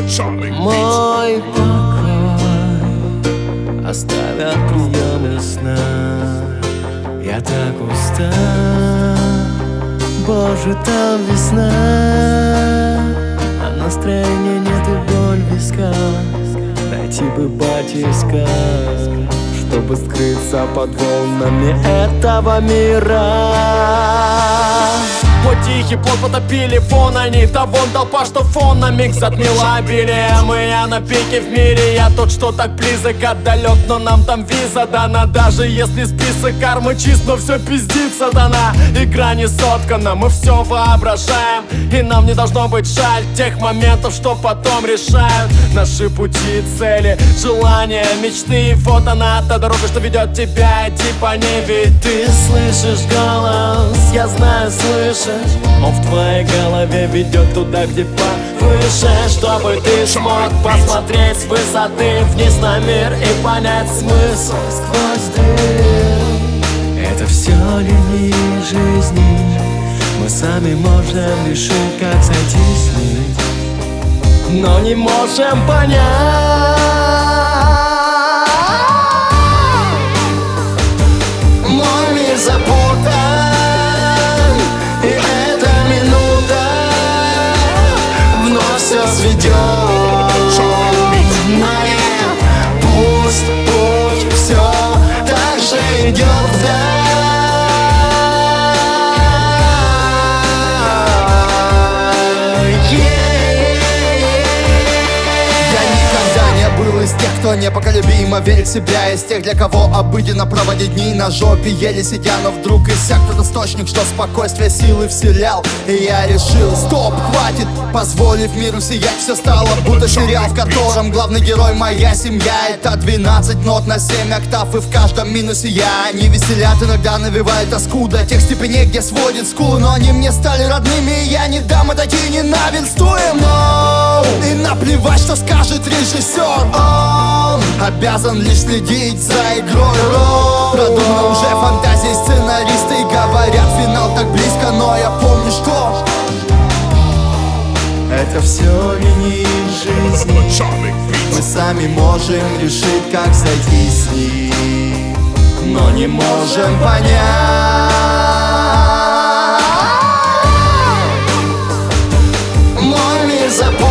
Мой покой оставят приемы сна. Я так устал, Боже, там весна, а настроения нет и боль в висках. Найти бы батиска, чтобы скрыться под волнами этого мира. Вот тихий плод потопили фон, они да вон толпа, что фон на миг затмила обилием. И я на пике в мире, я тот, что так близок, отдалек, но нам там виза дана. Даже если список кармы чист, но все пиздится дана. Игра не соткана, мы все воображаем, и нам не должно быть жаль тех моментов, что потом решают наши пути, цели, желания, мечты. Вот она, та дорога, что ведет тебя, иди по ней. Ведь ты слышишь голос, я знаю, слышишь. Он в твоей голове ведет туда, где повыше, чтобы ты смог посмотреть с высоты вниз на мир и понять смысл сквозь дым. Это все линии жизни, мы сами можем решить, как сойти с них, но не можем понять. Мой мир запутан, и эта минута вновь все сведет. Пусть путь все так же идет вдаль. Из тех, кто непоколебимо верит в себя, из тех, для кого обыденно проводить дни на жопе, еле сидя, но вдруг иссяк тот источник, что спокойствие силы вселял. И я решил, стоп, хватит, позволив миру сиять, все стало будто сериал, в котором главный герой моя семья. Это 12 нот на 7 октав, и в каждом минусе я. Они веселят, иногда навевают тоску до тех степеней, где сводит скулы, но они мне стали родными, и я не дам отойти, ненавидствуем. И наплевать, что скажет режиссер. Он обязан лишь следить за игрой. Продумал уже фантазии сценаристы, говорят, финал так близко, но я помню, что это все линии жизни, мы сами можем решить, как сойти с них, но не можем понять. Мой мир запутан,